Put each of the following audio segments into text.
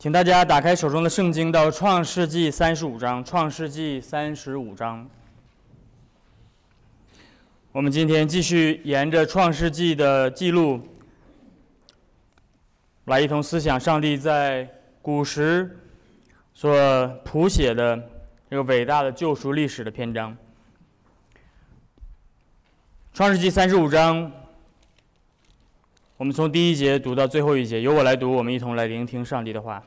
请大家打开手中的圣经到创世纪35章。创世纪35章，我们今天继续沿着创世纪的记录，来一同思想上帝在古时所谱写的这个伟大的救赎历史的篇章。创世纪35章，我们从第一节读到最后一节，由我来读，我们一同来聆听上帝的话。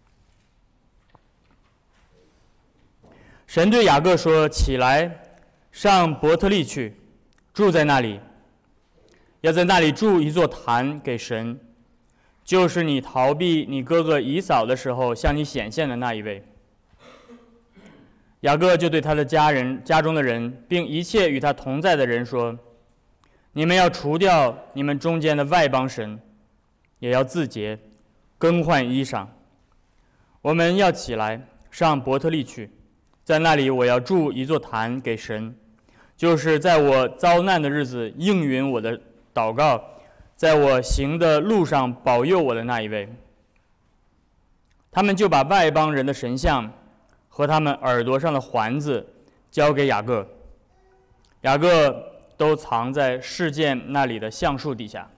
神对雅各说：“起来，上伯特利去，住在那里，要在那里筑一座坛给神，就是你逃避你哥哥以扫的时候向你显现的那一位。”雅各就对他的家中的人，并一切与他同在的人说：“你们要除掉你们中间的外邦神，也要自洁，更换衣裳。我们要起来，上伯特利去。在那里我要筑一座坛给神，就是在我遭难的日子应允我的祷告，在我行的路上保佑我的那一位。”他们就把外邦人的神像和他们耳朵上的环子交给雅各，雅各都藏在示剑那里的橡树底下。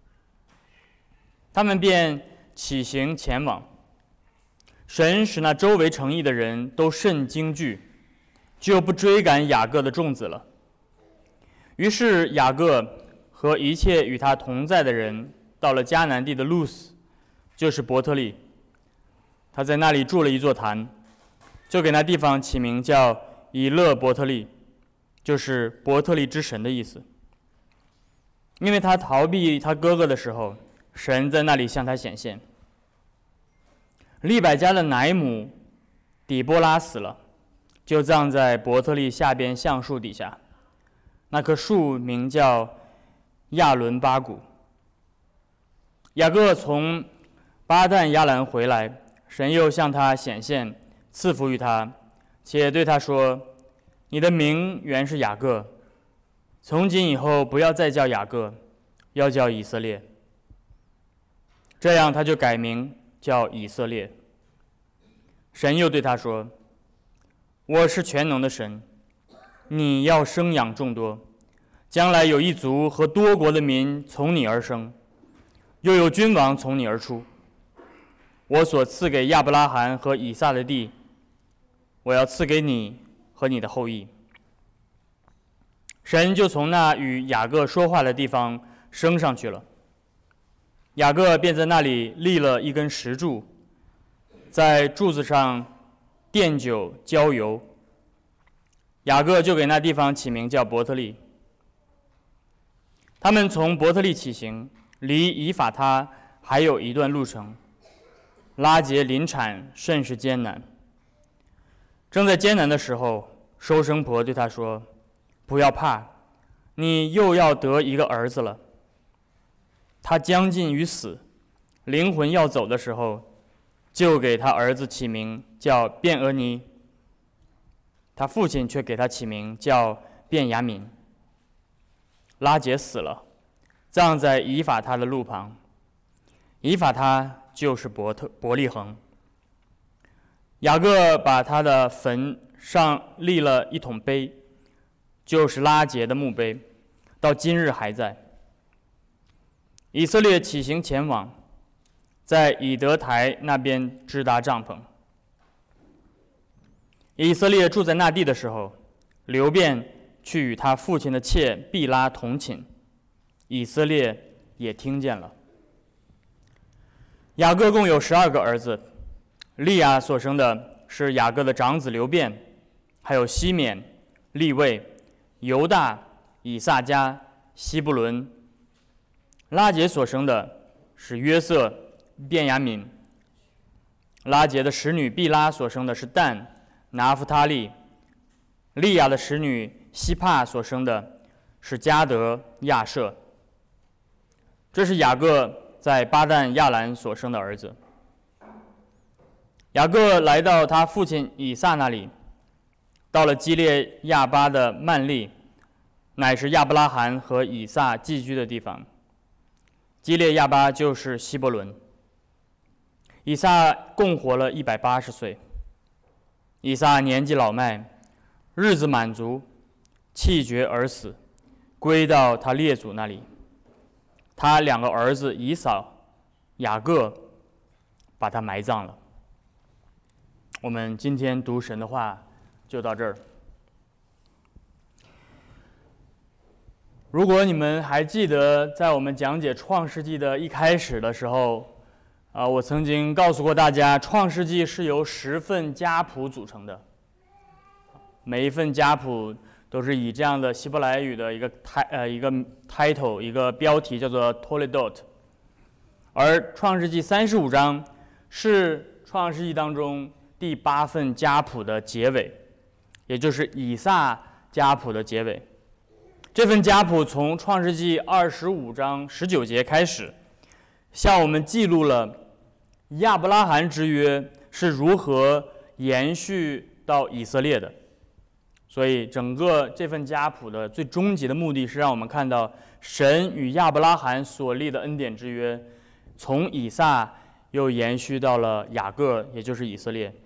他们便起行前往。神使那周围城邑的人都甚惊惧，就不追赶雅各的众子了。于是雅各和一切与他同在的人到了迦南地的路斯，就是伯特利。他在那里筑了一座坛，就给那地方起名叫以勒伯特利，就是伯特利之神的意思。因为他逃避他哥哥的时候，神在那里向他显现。利百加的奶母底波拉死了，就葬在伯特利下边橡树底下，那棵树名叫亚伦巴谷。雅各从巴旦亚兰回来，神又向他显现，赐福于他，且对他说：“你的名原是雅各，从今以后不要再叫雅各，要叫以色列。”这样他就改名叫以色列。神又对他说：“我是全能的神，你要生养众多，将来有一族和多国的民从你而生，又有君王从你而出。我所赐给亚伯拉罕和以撒的地，我要赐给你和你的后裔。”神就从那与雅各说话的地方升上去了。雅各便在那里立了一根石柱，在柱子上奠酒浇油。雅各就给那地方起名叫伯特利。他们从伯特利起行，离以法他还有一段路程。拉结临产甚是艰难。正在艰难的时候，收生婆对他说：“不要怕，你又要得一个儿子了。”他将近于死，灵魂要走的时候，就给他儿子起名叫便俄尼。他父亲却给他起名叫便雅悯。拉结死了，葬在以法他的路旁。以法他就是伯利恒。雅各把他的坟上立了一桶碑，就是拉结的墓碑，到今日还在。以色列起行前往，在以德台那边支搭帐篷。以色列住在那地的时候，流便去与他父亲的妾毕拉同寝，以色列也听见了。雅各共有12个儿子，利亚所生的是雅各的长子流便，还有西缅、利未、犹大、以萨迦、西布伦。拉结所生的是约瑟、便雅悯。拉结的使女毕拉所生的是但、拿弗他利。利亚的使女希帕所生的是迦得、亚舍。这是雅各在巴旦亚兰所生的儿子。雅各来到他父亲以撒那里，到了基列亚巴的曼利，乃是亚伯拉罕和以撒寄居的地方。基列亚巴就是希伯伦。 以撒共活了180岁。以撒年纪老迈，日子满足，气绝而死，归到他列祖那里。他2个儿子以扫、雅各把他埋葬了。我们今天读神的话就到这儿。如果你们还记得，在我们讲解创世纪的一开始的时候，我曾经告诉过大家，创世纪是由10份家谱组成的，每一份家谱都是以这样的希伯来语的一个 title 一个标题叫做 Toledot， 而创世纪35章是创世纪当中第8份家谱的结尾，也就是以撒家谱的结尾。这份家谱从创世纪25章19节开始，向我们记录了亚伯拉罕之约是如何延续到以色列的。所以整个这份家谱的最终极的目的是让我们看到神与亚伯拉罕所立的恩典之约，从以撒又延续到了雅各，也就是以色列。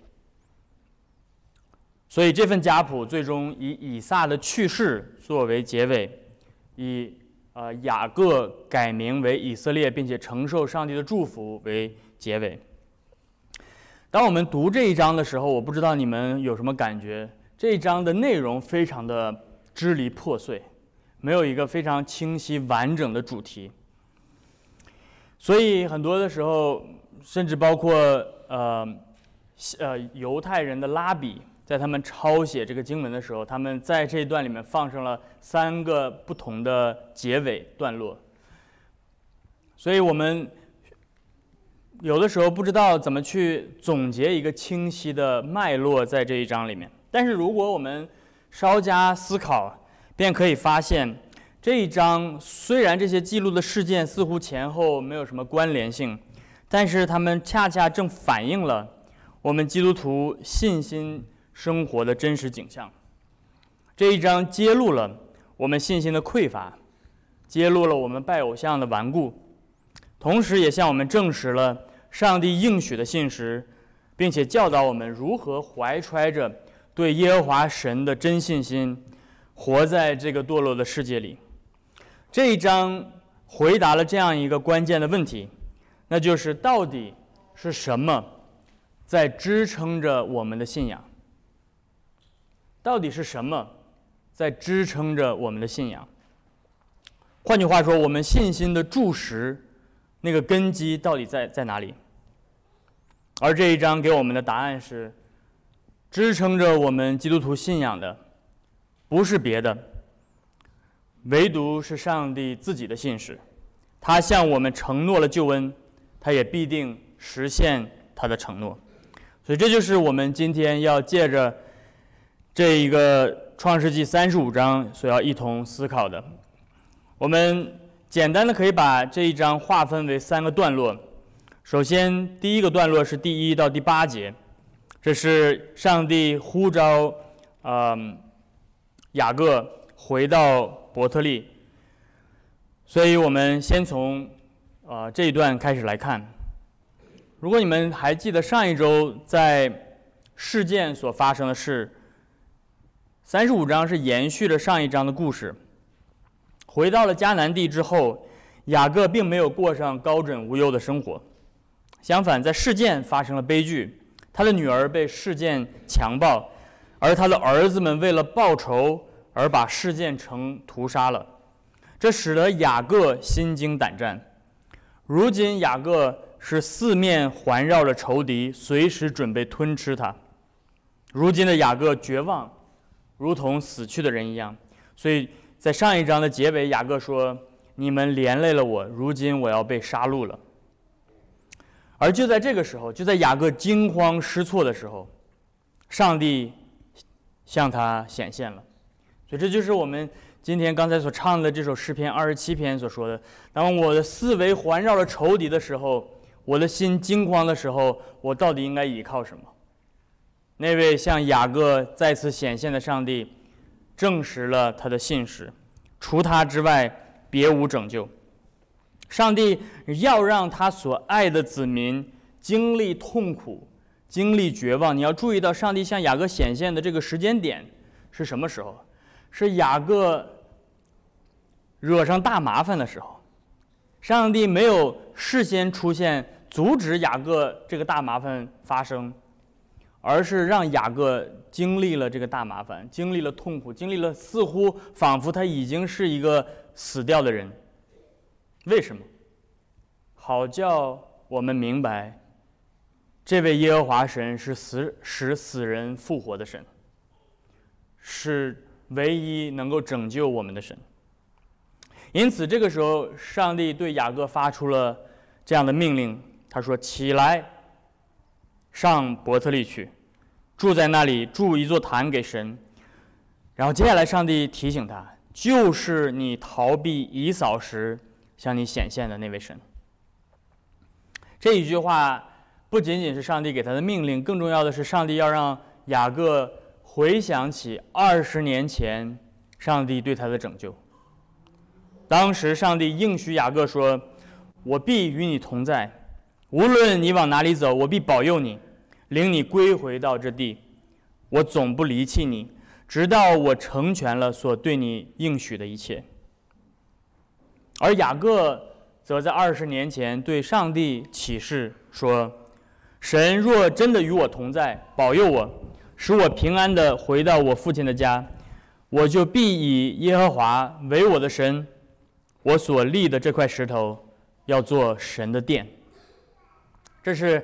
所以这份家谱最终以以撒的去世作为结尾，以雅各改名为以色列，并且承受上帝的祝福为结尾。当我们读这一章的时候，我不知道你们有什么感觉？这一章的内容非常的支离破碎，没有一个非常清晰完整的主题。所以很多的时候，甚至包括犹太人的拉比，在他们抄写这个经文的时候，他们在这一段里面放上了3个不同的结尾段落。所以我们有的时候不知道怎么去总结一个清晰的脉络在这一章里面。但是如果我们稍加思考，便可以发现，这一章虽然这些记录的事件似乎前后没有什么关联性，但是它们恰恰正反映了我们基督徒信心生活的真实景象。这一章揭露了我们信心的匮乏，揭露了我们拜偶像的顽固，同时也向我们证实了上帝应许的信实，并且教导我们如何怀揣着对耶和华神的真信心，活在这个堕落的世界里。这一章回答了这样一个关键的问题，那就是到底是什么在支撑着我们的信仰？到底是什么在支撑着我们的信仰？换句话说，我们信心的柱石，那个根基到底在哪里？而这一章给我们的答案是，支撑着我们基督徒信仰的不是别的，唯独是上帝自己的信实。他向我们承诺了救恩，他也必定实现他的承诺。所以这就是我们今天要借着这一个创世纪35章所要一同思考的。我们简单的可以把这一章划分为3个段落。首先第一个段落是第1到第8节，这是上帝呼召雅各回到伯特利。所以我们先从这一段开始来看。如果你们还记得上一周在事件所发生的事，35章是延续了上一章的故事。回到了迦南地之后，雅各并没有过上高枕无忧的生活，相反，在事件发生了悲剧，他的女儿被事件强暴，而他的儿子们为了报仇而把事件城屠杀了，这使得雅各心惊胆战。如今雅各是四面环绕着仇敌，随时准备吞吃他。如今的雅各绝望，如同死去的人一样。所以在上一章的结尾，雅各说：“你们连累了我，如今我要被杀戮了。”而就在这个时候，就在雅各惊慌失措的时候，上帝向他显现了。所以这就是我们今天刚才所唱的这首诗篇27篇所说的：当我的思维环绕着仇敌的时候，我的心惊慌的时候，我到底应该依靠什么？那位向雅各再次显现的上帝证实了他的信实，除他之外别无拯救。上帝要让他所爱的子民经历痛苦、经历绝望。你要注意到，上帝向雅各显现的这个时间点是什么时候？是雅各惹上大麻烦的时候。上帝没有事先出现阻止雅各这个大麻烦发生，而是让雅各经历了这个大麻烦，经历了痛苦，经历了似乎仿佛他已经是一个死掉的人。为什么？好叫我们明白，这位耶和华神是使死人复活的神，是唯一能够拯救我们的神。因此这个时候，上帝对雅各发出了这样的命令，他说：起来，上伯特利去，住在那里，筑一座坛给神。然后接下来上帝提醒他，就是你逃避以扫时向你显现的那位神。这一句话不仅仅是上帝给他的命令，更重要的是上帝要让雅各回想起20年前上帝对他的拯救。当时上帝应许雅各说：我必与你同在，无论你往哪里走，我必保佑你，领你归回到这地，我总不离弃你，直到我成全了所对你应许的一切。而雅各则在20年前对上帝起誓说：神若真的与我同在，保佑我，使我平安地回到我父亲的家，我就必以耶和华为我的神，我所立的这块石头要做神的殿。这是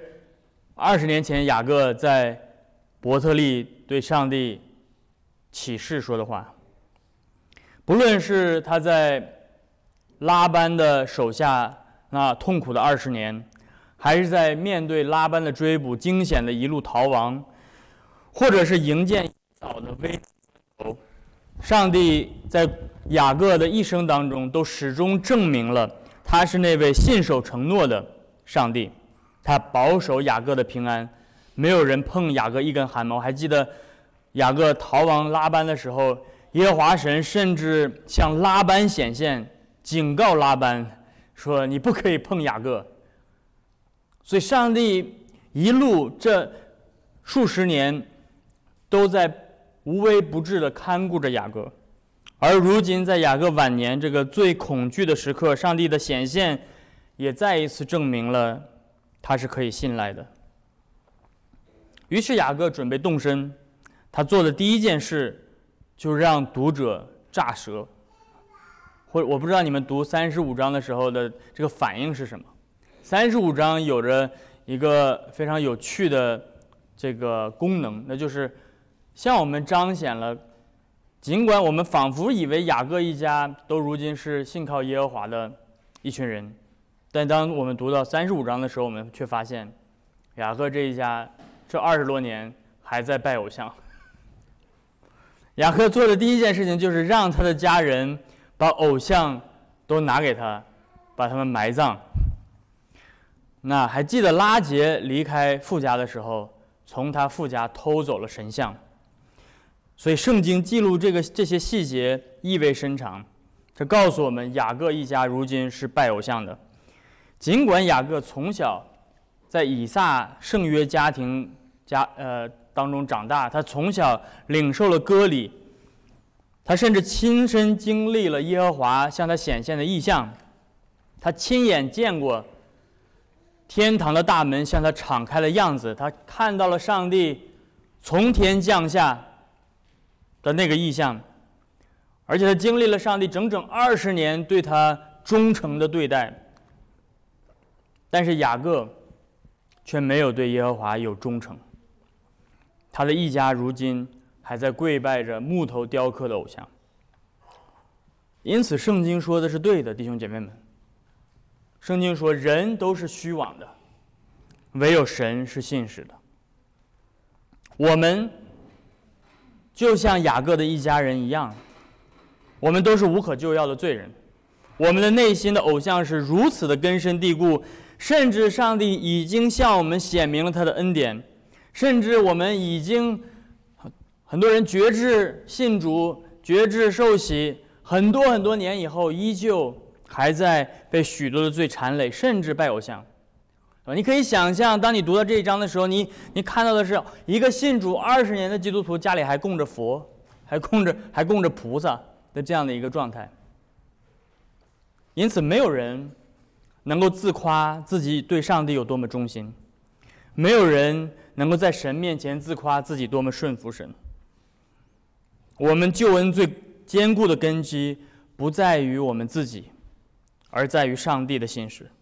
20年前雅各在伯特利对上帝起誓说的话。不论是他在拉班的手下那痛苦的20年，还是在面对拉班的追捕惊险的一路逃亡，或者是迎见以扫的危头，上帝在雅各的一生当中都始终证明了他是那位信守承诺的上帝。他保守雅各的平安，没有人碰雅各一根汗毛。还记得雅各逃亡拉班的时候，耶和华神甚至向拉班显现，警告拉班说：你不可以碰雅各。所以上帝一路这数十年都在无微不至地看顾着雅各。而如今在雅各晚年这个最恐惧的时刻，上帝的显现也再一次证明了他是可以信赖的。于是雅各准备动身，他做的第一件事就是让读者乍舌。我不知道你们读35章的时候的这个反应是什么。35章有着一个非常有趣的这个功能，那就是向我们彰显了，尽管我们仿佛以为雅各一家都如今是信靠耶和华的一群人，但当我们读到35章的时候，我们却发现雅各这一家这20多年还在拜偶像。雅各做的第一件事情就是让他的家人把偶像都拿给他，把他们埋葬。那还记得拉结离开父家的时候，从他父家偷走了神像。所以圣经记录这些细节意味深长，这告诉我们雅各一家如今是拜偶像的。尽管雅各从小在以撒圣约家庭当中长大，他从小领受了割礼，他甚至亲身经历了耶和华向他显现的异象，他亲眼见过天堂的大门向他敞开的样子，他看到了上帝从天降下的那个异象，而且他经历了上帝整整20年对他忠诚的对待。但是雅各却没有对耶和华有忠诚，他的一家如今还在跪拜着木头雕刻的偶像。因此圣经说的是对的，弟兄姐妹们。圣经说人都是虚妄的，唯有神是信实的。我们就像雅各的一家人一样，我们都是无可救药的罪人。我们的内心的偶像是如此的根深蒂固，甚至上帝已经向我们显明了他的恩典，甚至我们已经很多人决志信主，决志受洗，很多年以后依旧还在被许多的罪缠累，甚至拜偶像。 你可以想象，当你读到这一章的时候，你看到的是一个信主20年的基督徒家里还供着佛，还供着菩萨的这样的一个状态。因此，没有人能够自夸自己对上帝有多么忠心，没有人能够在神面前自夸自己多么顺服神。我们救恩最坚固的根基不在于我们自己，而在于上帝的信实。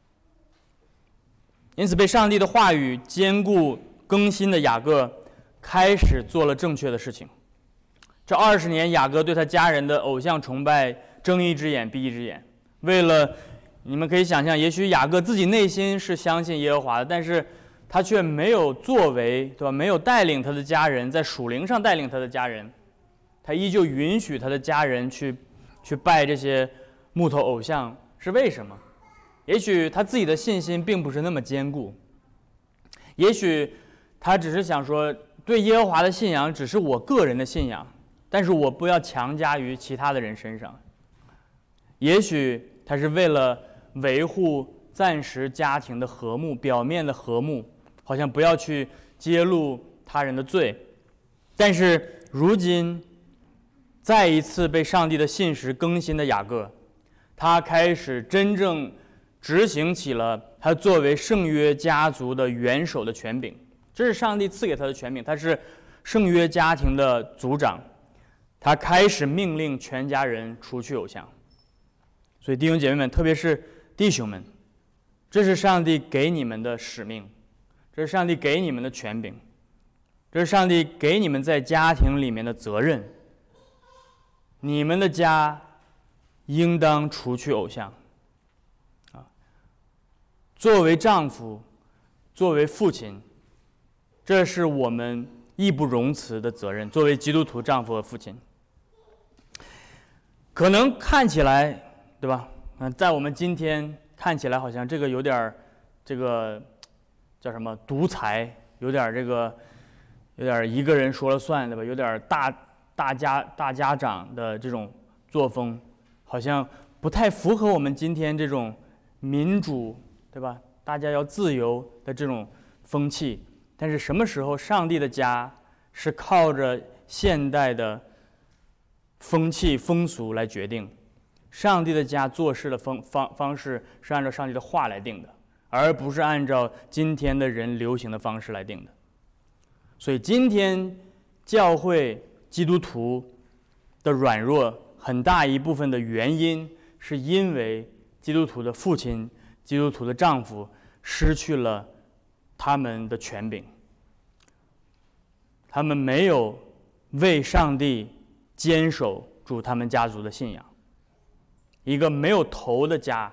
因此，被上帝的话语坚固更新的雅各开始做了正确的事情。这20年，雅各对他家人的偶像崇拜睁一只眼闭一只眼。为了你们可以想象，也许雅各自己内心是相信耶和华的，但是他却没有作为，对吧？没有带领他的家人，在属灵上带领他的家人，他依旧允许他的家人去拜这些木头偶像，是为什么？也许他自己的信心并不是那么坚固，也许他只是想说，对耶和华的信仰只是我个人的信仰，但是我不要强加于其他的人身上。也许他是为了维护暂时家庭的和睦，表面的和睦，好像不要去揭露他人的罪。但是如今再一次被上帝的信实更新的雅各，他开始真正执行起了他作为圣约家族的元首的权柄。这是上帝赐给他的权柄，他是圣约家庭的族长，他开始命令全家人除去偶像。所以弟兄姐妹们，特别是弟兄们，这是上帝给你们的使命，这是上帝给你们的权柄，这是上帝给你们在家庭里面的责任。你们的家应当除去偶像。作为丈夫，作为父亲，这是我们义不容辞的责任。作为基督徒丈夫和父亲，可能看起来，对吧？在我们今天看起来，好像这个有点这个叫什么独裁，有点一个人说了算，对吧？有点大家长的这种作风，好像不太符合我们今天这种民主，对吧？大家要自由的这种风气。但是什么时候上帝的家是靠着现代的风气风俗来决定？上帝的家做事的方式是按照上帝的话来定的，而不是按照今天的人流行的方式来定的。所以今天教会基督徒的软弱，很大一部分的原因是因为基督徒的父亲、基督徒的丈夫失去了他们的权柄，他们没有为上帝坚守住他们家族的信仰。一个没有头的家，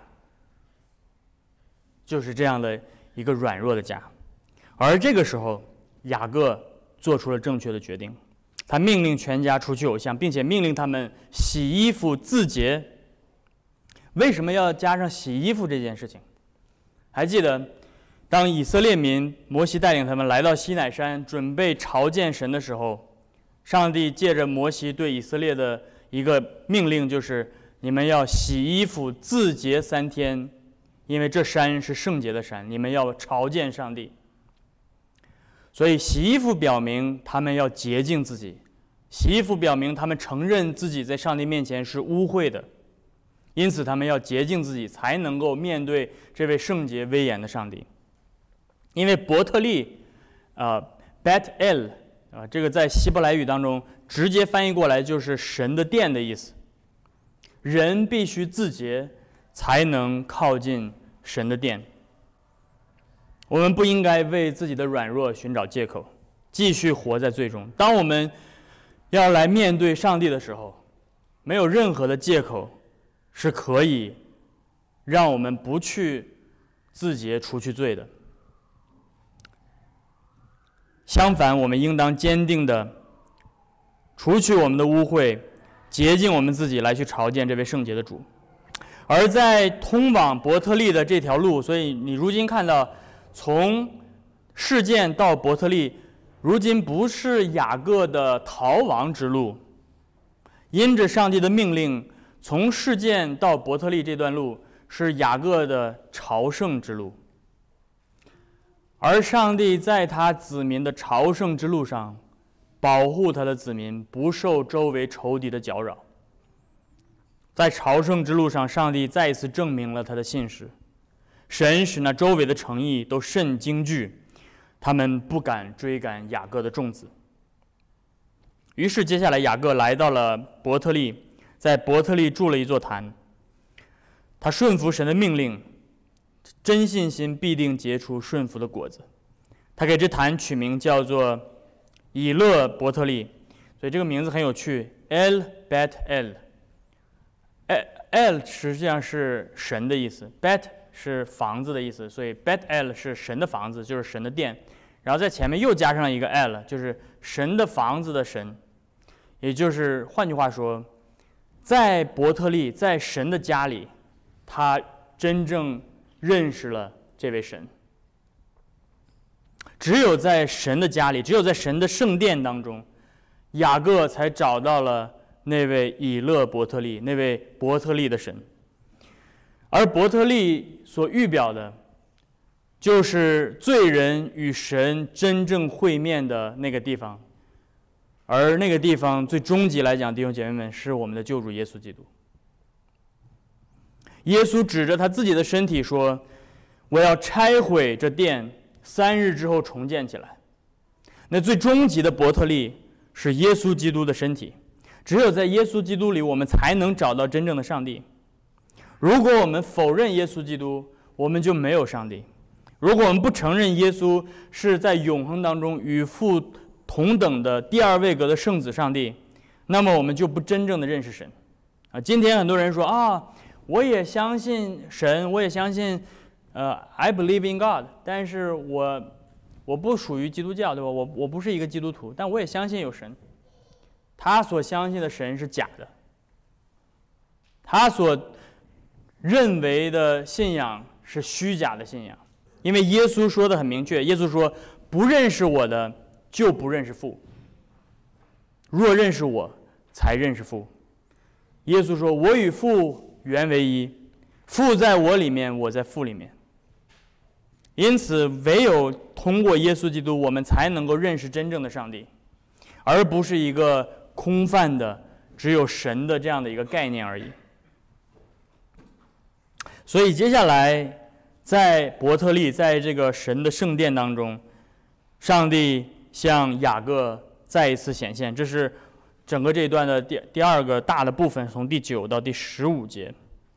就是这样的一个软弱的家。而这个时候，雅各做出了正确的决定，他命令全家除去偶像，并且命令他们洗衣服自洁。为什么要加上洗衣服这件事情？还记得当以色列民摩西带领他们来到西乃山准备朝见神的时候，上帝借着摩西对以色列的一个命令，就是你们要洗衣服自洁3天，因为这山是圣洁的山，你们要朝见上帝。所以洗衣服表明他们要洁净自己，洗衣服表明他们承认自己在上帝面前是污秽的，因此他们要洁净自己，才能够面对这位圣洁威严的上帝。因为伯特利Bet El 这个在希伯来语当中直接翻译过来就是神的殿的意思。人必须自洁才能靠近神的殿。我们不应该为自己的软弱寻找借口，继续活在罪中。当我们要来面对上帝的时候，没有任何的借口是可以让我们不去自洁除去罪的。相反，我们应当坚定地除去我们的污秽，洁净我们自己，来去朝见这位圣洁的主。而在通往伯特利的这条路，所以你如今看到从事件到伯特利，如今不是雅各的逃亡之路，因着上帝的命令，从事件到伯特利这段路是雅各的朝圣之路。 而上帝在他子民的朝圣之路上，保护他的子民不受周围仇敌的搅扰。在朝圣之路上，上帝再一次证明了他的信实。神使那周围的城邑都甚惊惧，他们不敢追赶雅各的众子。于是接下来雅各来到了伯特利，在伯特利筑了一座坛。他顺服神的命令，真信心必定结出顺服的果子。他给这坛取名叫做以勒伯特利，所以这个名字很有趣。El Bet El，El 实际上是神的意思 ，Bet 是房子的意思，所以 Bet El 是神的房子，就是神的殿。然后在前面又加上一个 El， 就是神的房子的神，也就是换句话说，在伯特利，在神的家里，他真正认识了这位神。只有在神的家里，只有在神的圣殿当中，雅各才找到了那位以勒伯特利，那位伯特利的神。而伯特利所预表的，就是罪人与神真正会面的那个地方。而那个地方最终极来讲，弟兄姐妹们，是我们的救主耶稣基督。耶稣指着他自己的身体说：“我要拆毁这殿，3日之后重建起来。”那最终极的伯特利是耶稣基督的身体。只有在耶稣基督里，我们才能找到真正的上帝。如果我们否认耶稣基督，我们就没有上帝。如果我们不承认耶稣是在永恒当中与父同等的第二位格的圣子上帝，那么我们就不真正的认识神。今天很多人说我也相信神，我也相信I believe in God， 但是我不属于基督教，对吧？我不是一个基督徒，但我也相信有神。他所相信的神是假的，他所认为的信仰是虚假的信仰。因为耶稣说的很明确，耶稣说：“不认识我的，就不认识父；若认识我，才认识父。”耶稣说：“我与父原为一，父在我里面，我在父里面。”因此，唯有通过耶稣基督，我们才能够认识真正的上帝，而不是一个空泛的只有神的这样的一个概念而已。所以接下来在伯特利，在这个神的圣殿当中，上帝向雅各再一次显现。这是整个这一段的第二个大的部分，从第9到第15节。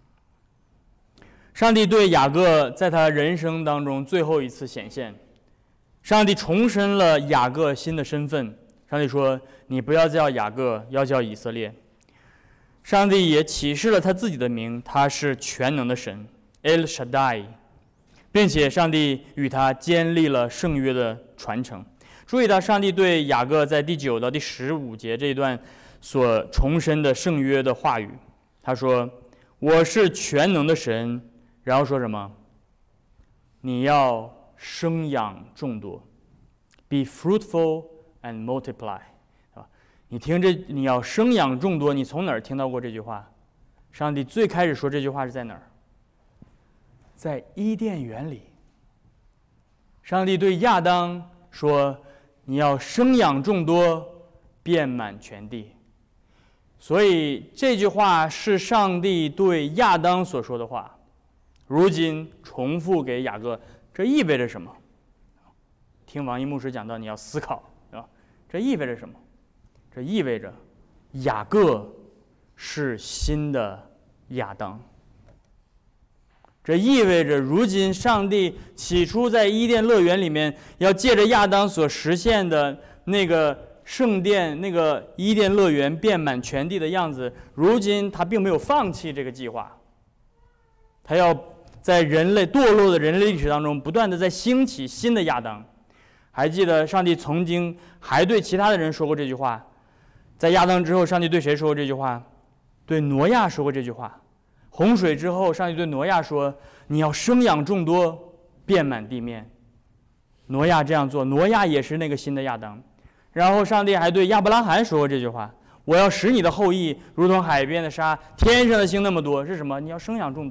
上帝对雅各在他人生当中最后一次显现，上帝重申了雅各新的身份。上帝说：“你不要叫雅各，要叫以色列。”上帝也启示了他自己的名，他是全能的神 El Shaddai， 并且上帝与他建立了圣约的传承。注意到上帝对雅各在第9到第15节这一段所重申的圣约的话语。他说：“我是全能的神。”然后说什么？你要生养众多 ，be fruitful and multiply， 你听这，你要生养众多，你从哪儿听到过这句话？上帝最开始说这句话是在哪儿？在伊甸园里。上帝对亚当说：“你要生养众多，遍满全地。”所以这句话是上帝对亚当所说的话，如今重复给雅各，这意味着什么？听王一牧师讲到，你要思考，对吧？这意味着什么？这意味着雅各是新的亚当。这意味着如今上帝起初在伊甸乐园里面要借着亚当所实现的那个圣殿，那个伊甸乐园遍满全地的样子，如今他并没有放弃这个计划，他要在人类堕落的人类历史当中不断的在兴起新的亚当。还记得上帝曾经还对其他的人说过这句话，在亚当之后，上帝对谁说过这句话？对挪亚说过这句话。洪水之后，上帝对挪亚说：“你要生养众多，遍满地面。”挪亚这样做，挪亚也是那个新的亚当。然后上帝还对亚伯拉罕说过这句话：“我要使你的后裔如同海边的沙，天上的星那么多。”是什么？你要生养众多。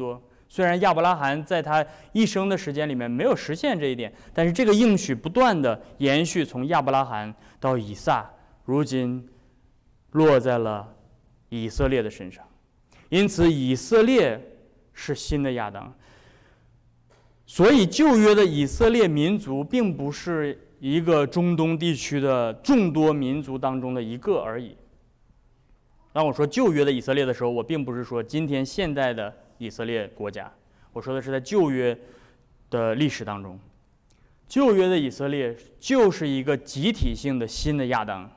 虽然亚伯拉罕在他一生的时间里面没有实现这一点，但是这个应许不断的延续，从亚伯拉罕到以撒，如今落在了以色列的身上。因此以色列是新的亚当。所以旧约的以色列民族并不是一个中东地区的众多民族当中的一个而已。当我说旧约的以色列的时候，我并不是说今天现代的以色列国家，我说的是在旧约的历史当中，旧约的以色列就是一个集体性的新的亚当。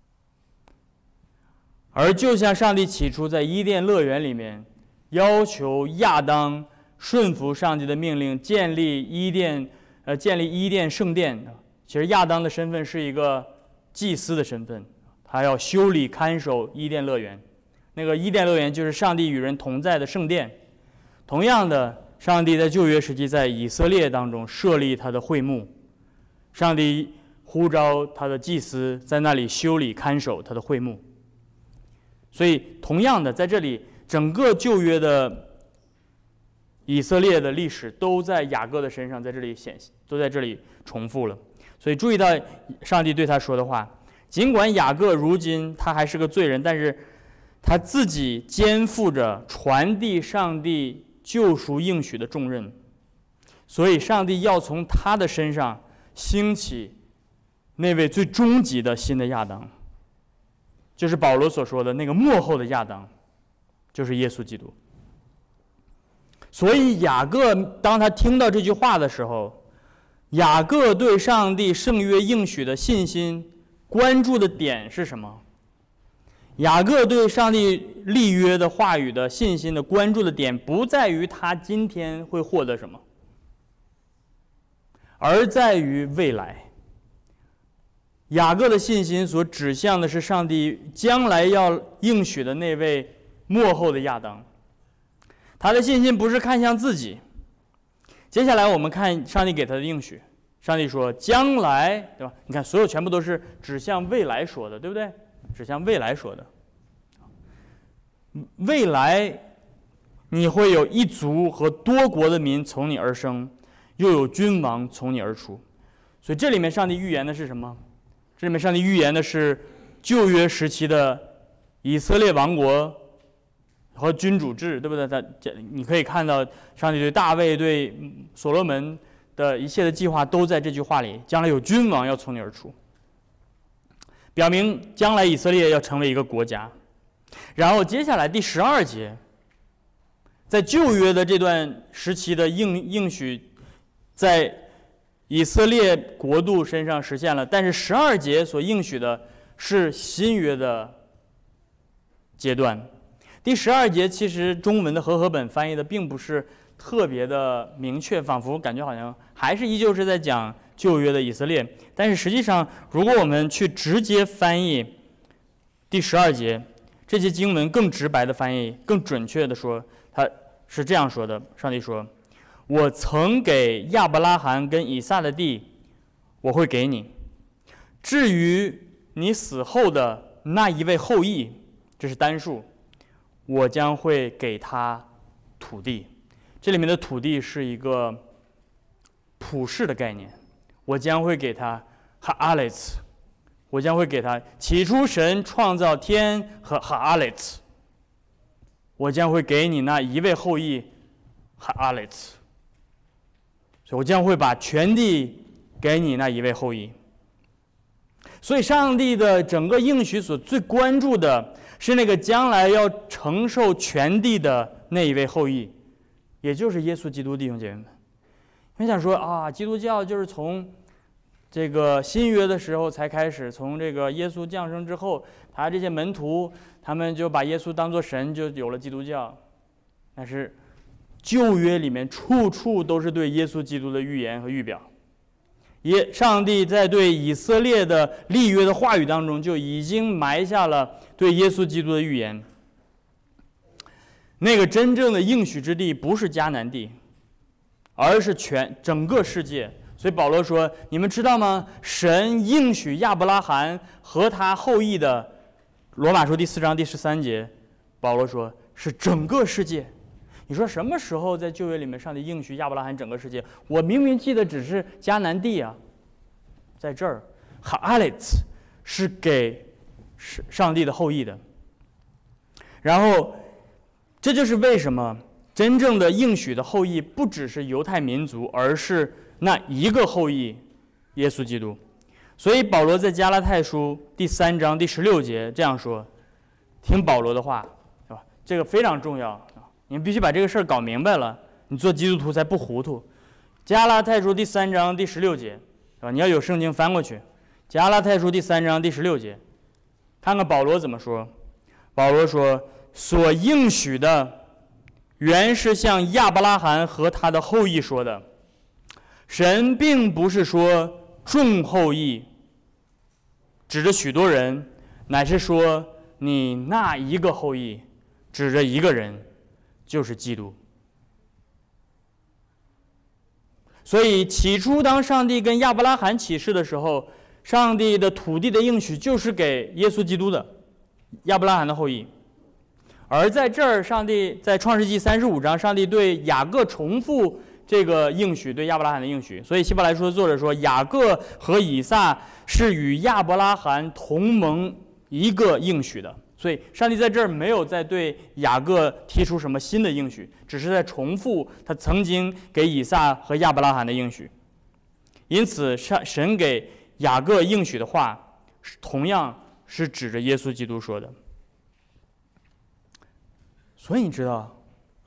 而就像上帝起初在伊甸乐园里面要求亚当顺服上帝的命令，建立伊甸圣殿，其实亚当的身份是一个祭司的身份，他要修理看守伊甸乐园。那个伊甸乐园就是上帝与人同在的圣殿。同样的，上帝在旧约时期在以色列当中设立他的会幕，上帝呼召他的祭司在那里修理看守他的会幕。所以同样的，在这里整个旧约的以色列的历史都在雅各的身上在这里显现，都在这里重复了。所以注意到上帝对他说的话，尽管雅各如今他还是个罪人，但是他自己肩负着传递上帝救赎应许的重任，所以上帝要从他的身上兴起那位最终极的新的亚当，就是保罗所说的那个末后的亚当，就是耶稣基督。所以雅各当他听到这句话的时候，雅各对上帝圣约应许的信心关注的点是什么？雅各对上帝立约的话语的信心的关注的点不在于他今天会获得什么，而在于未来。雅各的信心所指向的是上帝将来要应许的那位末后的亚当。他的信心不是看向自己。接下来我们看上帝给他的应许，上帝说将来，对吧？你看所有全部都是指向未来说的，对不对？指向未来说的。未来你会有一族和多国的民从你而生，又有君王从你而出。所以这里面上帝预言的是什么？这里面上帝预言的是旧约时期的以色列王国和君主制，对不对？你可以看到上帝对大卫、对所罗门的一切的计划都在这句话里，将来有君王要从你而出，表明将来以色列要成为一个国家。然后接下来第12节，在旧约的这段时期的应许在以色列国度身上实现了，但是12节所应许的是新约的阶段。第12节其实中文的和合本翻译的并不是特别的明确，仿佛感觉好像还是依旧是在讲旧约的以色列。但是实际上，如果我们去直接翻译第12节，这些经文更直白的翻译，更准确的说，他是这样说的：上帝说，我曾给亚伯拉罕跟以撒的地，我会给你。至于你死后的那一位后裔，这是单数，我将会给他土地。这里面的土地是一个普世的概念，我将会给他哈阿雷茨，我将会给他。起初神创造天和哈阿雷茨，我将会给你那一位后裔哈阿雷茨，所以我将会把全地给你那一位后裔。所以上帝的整个应许所最关注的是那个将来要承受全地的那一位后裔，也就是耶稣基督。弟兄姐妹们，你想说啊，基督教就是从这个新约的时候才开始，从这个耶稣降生之后，他这些门徒他们就把耶稣当作神，就有了基督教。但是旧约里面处处都是对耶稣基督的预言和预表。上帝在对以色列的立约的话语当中就已经埋下了对耶稣基督的预言。那个真正的应许之地不是迦南地，而是整个世界。所以保罗说，你们知道吗？神应许亚伯拉罕和他后裔的，罗马书第4章第13节，保罗说是整个世界。 你说什么时候在旧约里面上帝应许亚伯拉罕整个世界？我明明记得只是迦南地啊，在这儿，Haaretz是给上帝的后裔的。然后，这就是为什么真正的应许的后裔不只是犹太民族，而是那一个后裔，耶稣基督。所以保罗在加拉太书第3章第16节这样说：“听保罗的话，是吧？这个非常重要。”你必须把这个事儿搞明白了，你做基督徒才不糊涂。加拉太书第3章第16节，是吧？你要有圣经翻过去。加拉太书第3章第16节，看看保罗怎么说。保罗说：“所应许的，原是向亚伯拉罕和他的后裔说的。神并不是说众后裔，指着许多人，乃是说你那一个后裔，指着一个人。”就是基督。所以起初当上帝跟亚伯拉罕起誓的时候，上帝的土地的应许就是给耶稣基督的，亚伯拉罕的后裔。而在这儿，上帝在创世纪35章，上帝对雅各重复这个应许，对亚伯拉罕的应许。所以希伯来书的作者说，雅各和以撒是与亚伯拉罕同盟一个应许的。所以上帝在这儿没有再对雅各提出什么新的应许，只是在重复他曾经给以撒和亚伯拉罕的应许。因此神给雅各应许的话，同样是指着耶稣基督说的。所以你知道，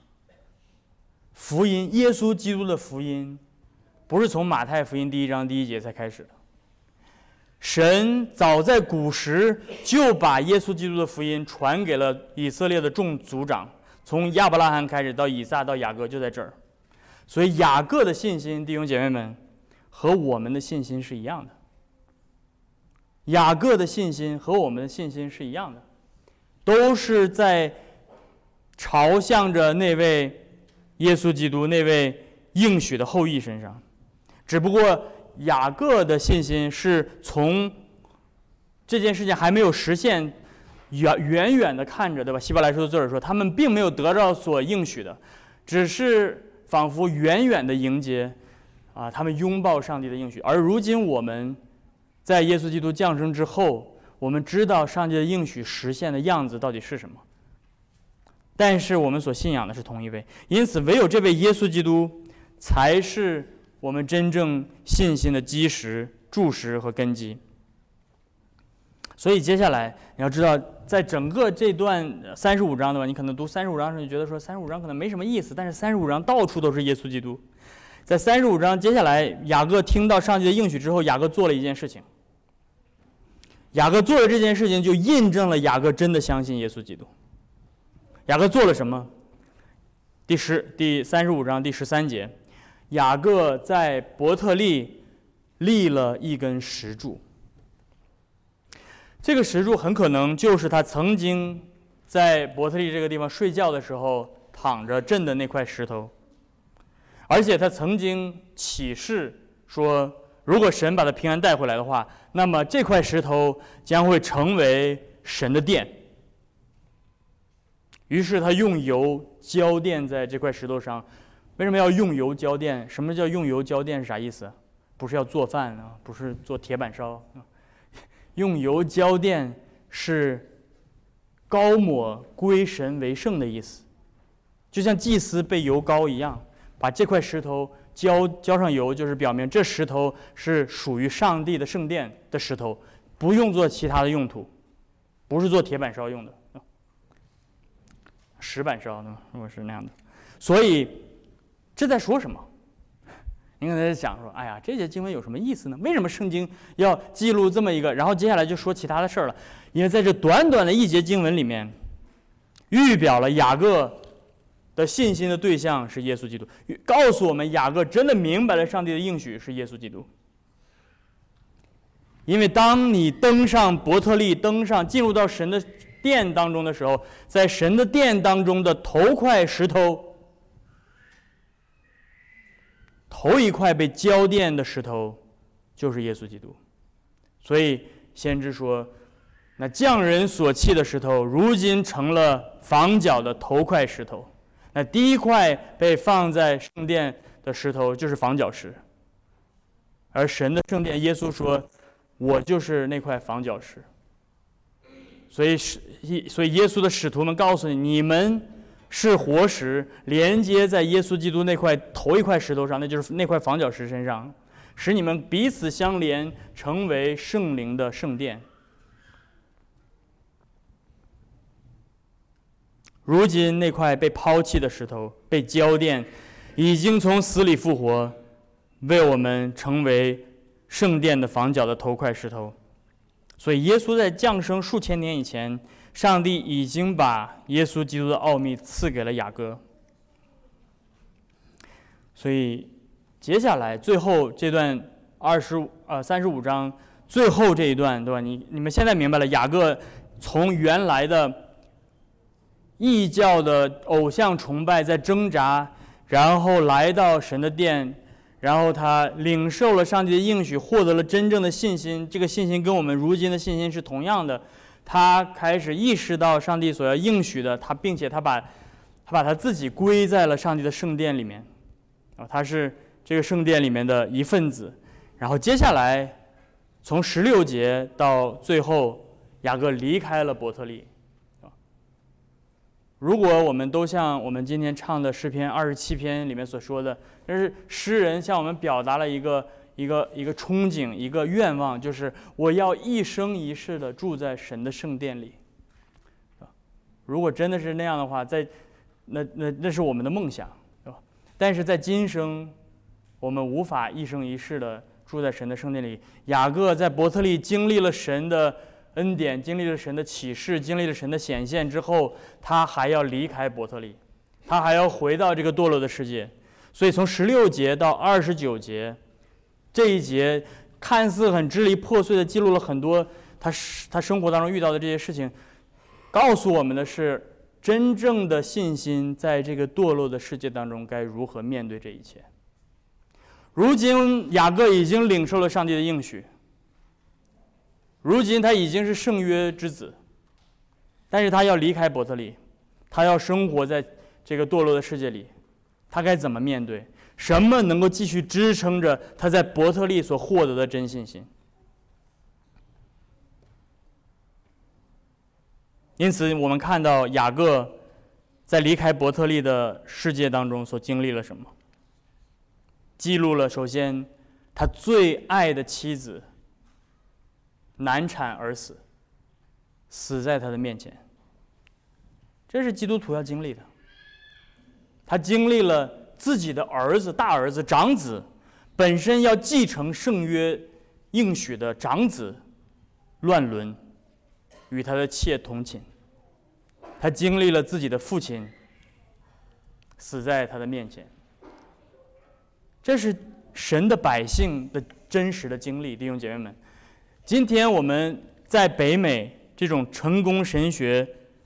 福音，耶稣基督的福音，不是从马太福音第1章第1节才开始的。神早在古时就把耶稣基督的福音传给了以色列的众族长，从亚伯拉罕开始到以撒到雅各，就在这儿。所以雅各的信心，弟兄姐妹们，和我们的信心是一样的。雅各的信心和我们的信心是一样的，都是在朝向着那位耶稣基督，那位应许的后裔身上。只不过雅各的信心是从这件事情还没有实现，远远的看着，对吧？希伯来书的作者说，他们并没有得到所应许的，只是仿佛远远的迎接，他们拥抱上帝的应许。而如今我们在耶稣基督降生之后，我们知道上帝的应许实现的样子到底是什么，但是我们所信仰的是同一位，因此唯有这位耶稣基督才是我们真正信心的基石、柱石和根基。所以接下来你要知道，在整个这段35章，对吧？你可能读35章的时候，就觉得说35章可能没什么意思，但是35章到处都是耶稣基督。在35章接下来，雅各听到上帝的应许之后，雅各做了一件事情。雅各做了这件事情，就印证了雅各真的相信耶稣基督。雅各做了什么？第35章第13节，雅各在伯特利立了一根石柱。这个石柱很可能就是他曾经在伯特利这个地方睡觉的时候躺着震的那块石头，而且他曾经起誓说，如果神把他平安带回来的话，那么这块石头将会成为神的殿。于是他用油浇奠在这块石头上。为什么要用油浇奠？什么叫用油浇奠是啥意思？不是要做饭啊，不是做铁板烧。用油浇奠是膏抹归神为圣的意思，就像祭司被油膏一样，把这块石头浇上油，就是表明这石头是属于上帝的圣殿的石头，不用做其他的用途，不是做铁板烧用的，石板烧呢，如果是那样的。所以这在说什么？你可能在想说，哎呀，这节经文有什么意思呢？为什么圣经要记录这么一个，然后接下来就说其他的事儿了？因为在这短短的一节经文里面，预表了雅各的信心的对象是耶稣基督，告诉我们雅各真的明白了上帝的应许是耶稣基督。因为当你登上伯特利，进入到神的殿当中的时候，在神的殿当中的头块石头，头一块被浇奠的石头就是耶稣基督。所以先知说，那匠人所弃的石头，如今成了房角的头块石头。 那第一块被放在圣殿的石头就是房角石，而神的圣殿，耶稣说：“我就是那块房角石。”所以耶稣的使徒们告诉你，你们是活石，连接在耶稣基督那块头一块石头上，那就是那块房角石身上，使你们彼此相连，成为圣灵的圣殿。如今那块被抛弃的石头，被浇奠，已经从死里复活，为我们成为圣殿的房角的头块石头。所以耶稣在降生数千年以前，上帝已经把耶稣基督的奥秘赐给了雅各。所以接下来最后这段35章最后这一段，对吧？你们现在明白了，雅各从原来的异教的偶像崇拜在挣扎，然后来到神的殿，然后他领受了上帝的应许，获得了真正的信心。这个信心跟我们如今的信心是同样的。他开始意识到上帝所要应许的，并且他把他自己归在了上帝的圣殿里面，他是这个圣殿里面的一份子。然后接下来从16节到最后，雅各离开了伯特利。如果我们都像我们今天唱的诗篇27篇里面所说的，就是诗人向我们表达了一个憧憬，一个愿望，就是我要一生一世的住在神的圣殿里。如果真的是那样的话，那是我们的梦想，对吧？但是在今生，我们无法一生一世的住在神的圣殿里。雅各在伯特利经历了神的恩典，经历了神的启示，经历了神的显现之后，他还要离开伯特利，他还要回到这个堕落的世界。所以从16节到29节，这一节看似很支离破碎的记录了很多他生活当中遇到的这些事情，告诉我们的是真正的信心在这个堕落的世界当中该如何面对这一切。如今雅各已经领受了上帝的应许，如今他已经是圣约之子，但是他要离开伯特利，他要生活在这个堕落的世界里，他该怎么面对？什么能够继续支撑着他在伯特利所获得的真信心？因此我们看到雅各在离开伯特利的世界当中所经历了什么，记录了首先他最爱的妻子难产而死，死在他的面前。这是基督徒要经历的。他经历了自己的儿子、大儿子、长子，本身要继承圣约应许的长子乱伦，与他的妾同寝。他经历了自己的父亲死在他的面前。这是神的百姓的真实的经历，弟兄姐妹们。今天我们在北美这种成功神学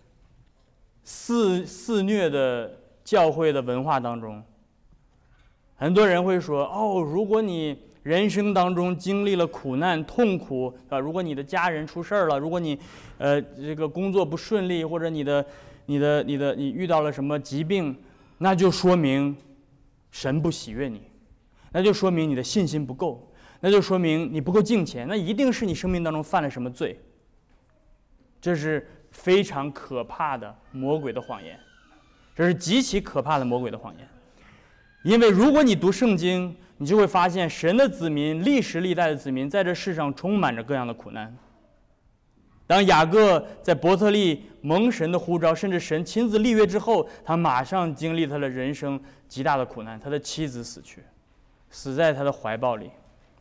肆虐的教会的文化当中，很多人会说：如果你人生当中经历了苦难、痛苦啊，如果你的家人出事了，如果你这个工作不顺利，或者你遇到了什么疾病，那就说明神不喜悦你，那就说明你的信心不够，那就说明你不够敬虔，那一定是你生命当中犯了什么罪。这是非常可怕的魔鬼的谎言，这是极其可怕的魔鬼的谎言。因为如果你读圣经，你就会发现神的子民，历史历代的子民，在这世上充满着各样的苦难。当雅各在伯特利蒙神的呼召，甚至神亲自立约之后，他马上经历他的人生极大的苦难，他的妻子死去，死在他的怀抱里。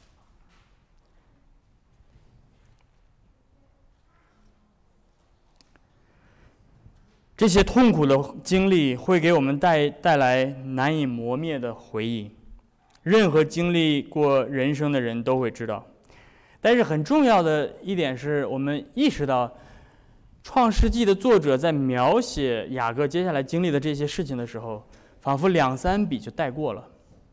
这些痛苦的经历会给我们带来难以磨灭的回忆，任何经历过人生的人都会知道。但是很重要的一点是，我们意识到创世纪的作者在描写雅各接下来经历的这些事情的时候，仿佛2-3笔就带过了。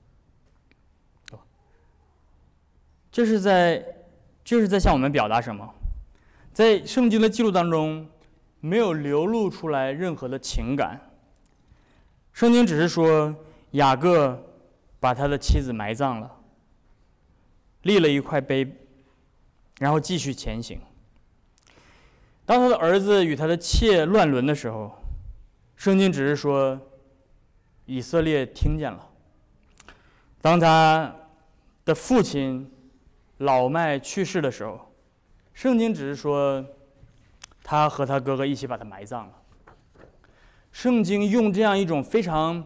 这是在向我们表达什么？在圣经的记录当中，没有流露出来任何的情感， 圣经只是说雅各把他的妻子埋葬了，立了一块碑，然后继续前行。当他的儿子与他的妾乱伦的时候，圣经只是说以色列听见了。当他的父亲老麦去世的时候，圣经只是说他和他哥哥一起把他埋葬了。圣经用这样一种非常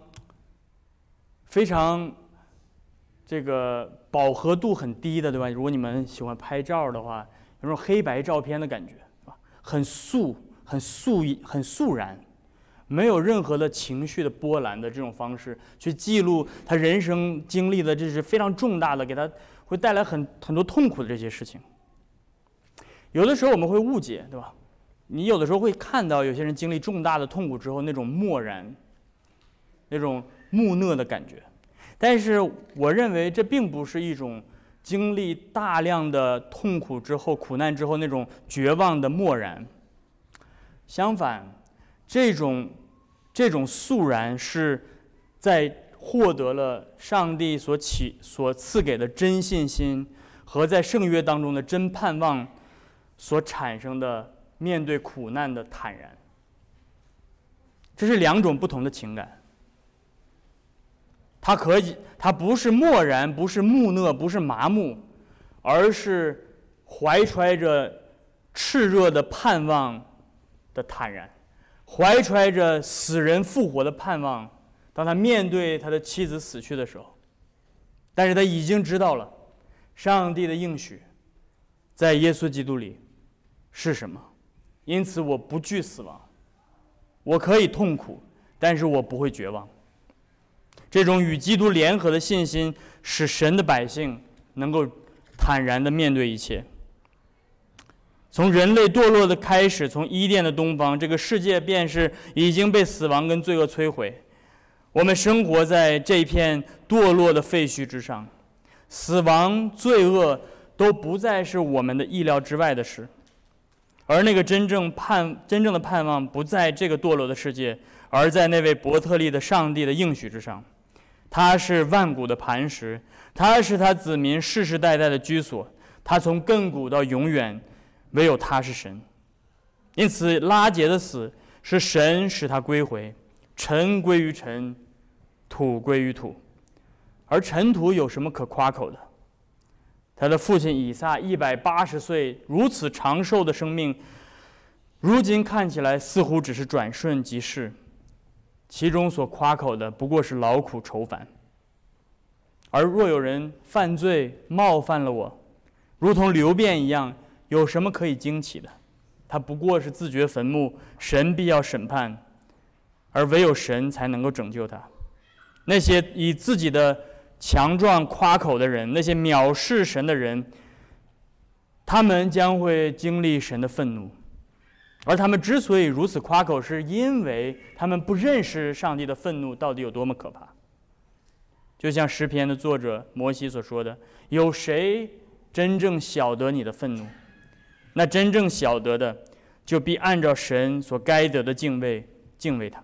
这个饱和度很低的，对吧？如果你们喜欢拍照的话，有种黑白照片的感觉，很素然，没有任何的情绪的波澜的这种方式去记录他人生经历的，这是非常重大的，给他会带来很多痛苦的这些事情。有的时候我们会误解，对吧？你有的时候会看到有些人经历重大的痛苦之后那种漠然、那种木讷的感觉，但是我认为这并不是一种经历大量的痛苦之后、苦难之后那种绝望的漠然。相反，这种肃然是在获得了上帝所赐给的真信心和在圣约当中的真盼望所产生的面对苦难的坦然。这是两种不同的情感。它不是漠然，不是木讷，不是麻木，而是怀揣着炽热的盼望的坦然，怀揣着死人复活的盼望。当他面对他的妻子死去的时候，但是他已经知道了上帝的应许在耶稣基督里是什么，因此我不惧死亡，我可以痛苦，但是我不会绝望。这种与基督联合的信心使神的百姓能够坦然地面对一切。从人类堕落的开始，从伊甸的东方，这个世界便是已经被死亡跟罪恶摧毁。我们生活在这片堕落的废墟之上，死亡、罪恶都不再是我们的意料之外的事，而那个真正的盼望不在这个堕落的世界，而在那位伯特利的上帝的应许之上。他是万古的磐石，他是他子民世世代代的居所，他从亘古到永远，唯有他是神。因此拉结的死是神使他归回，尘归于尘，土归于土。而尘土有什么可夸口的？他的父亲以撒180岁如此长寿的生命，如今看起来似乎只是转瞬即逝，其中所夸口的不过是劳苦愁烦。而若有人犯罪冒犯了我，如同流便一样，有什么可以惊奇的？他不过是自掘坟墓，神必要审判，而唯有神才能够拯救他。那些以自己的强壮夸口的人，那些藐视神的人，他们将会经历神的愤怒。而他们之所以如此夸口，是因为他们不认识上帝的愤怒到底有多么可怕。就像诗篇的作者摩西所说的，有谁真正晓得你的愤怒？那真正晓得的，就必按照神所该得的敬畏他。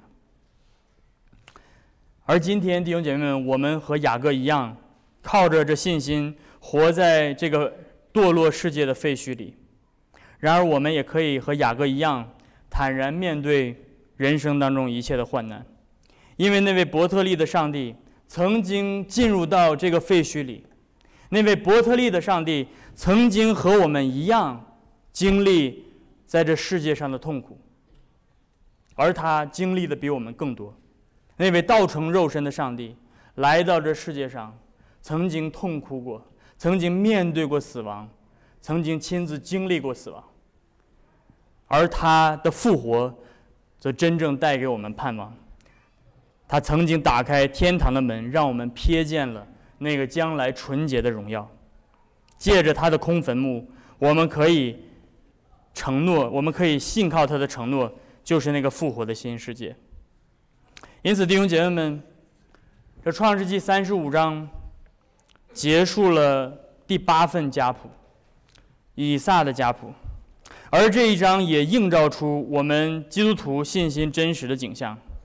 而今天弟兄姐妹们，我们和雅各一样，靠着这信心活在这个堕落世界的废墟里。然而我们也可以和雅各一样，坦然面对人生当中一切的患难，因为那位伯特利的上帝曾经进入到这个废墟里，那位伯特利的上帝曾经和我们一样经历在这世界上的痛苦，而他经历的比我们更多。那位道成肉身的上帝来到这世界上，曾经痛哭过，曾经面对过死亡，曾经亲自经历过死亡，而他的复活则真正带给我们盼望。他曾经打开天堂的门，让我们瞥见了那个将来纯洁的荣耀。借着他的空坟墓，我们可以承诺，我们可以信靠他的承诺，就是那个复活的新世界。因此弟兄姐妹们，这创世纪35章结束了第8份家谱，以撒的家谱，而这一章也映照出我们基督徒信心真实的景象。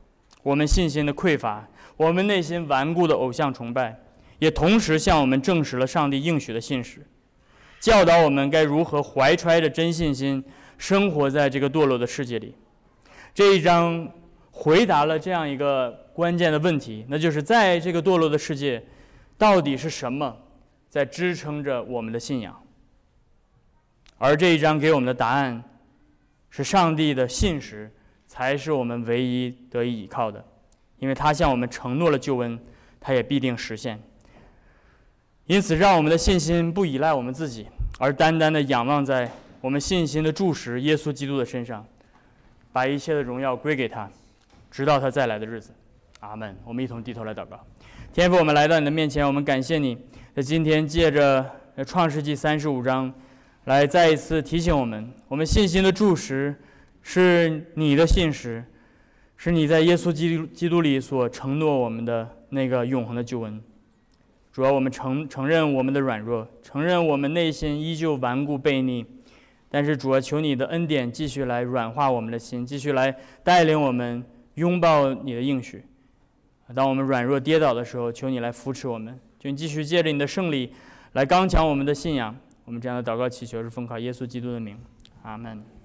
我们信心的匮乏，我们内心顽固的偶像崇拜，也同时向我们证实了上帝应许的信实，教导我们该如何怀揣着真信心生活在这个堕落的世界里。这一章回答了这样一个关键的问题，那就是在这个堕落的世界，到底是什么在支撑着我们的信仰？而这一章给我们的答案是上帝的信实才是我们唯一得以依靠的，因为他向我们承诺了救恩，他也必定实现。因此让我们的信心不依赖我们自己，而单单的仰望在我们信心的柱石耶稣基督的身上，把一切的荣耀归给他，直到他再来的日子。阿们。我们一同低头来祷告。天父，我们来到你的面前，我们感谢你在今天借着创世纪35章来再一次提醒我们，我们信心的柱石是你的信实，是你在耶稣基督里所承诺我们的那个永恒的救恩。主要我们承认我们的软弱，承认我们内心依旧顽固悖逆，但是主要求你的恩典继续来软化我们的心，继续来带领我们拥抱你的应许。当我们软弱跌倒的时候，求你来扶持我们，求你继续借着你的圣礼来刚强我们的信仰。我们这样的祷告祈求是奉靠耶稣基督的名，阿们。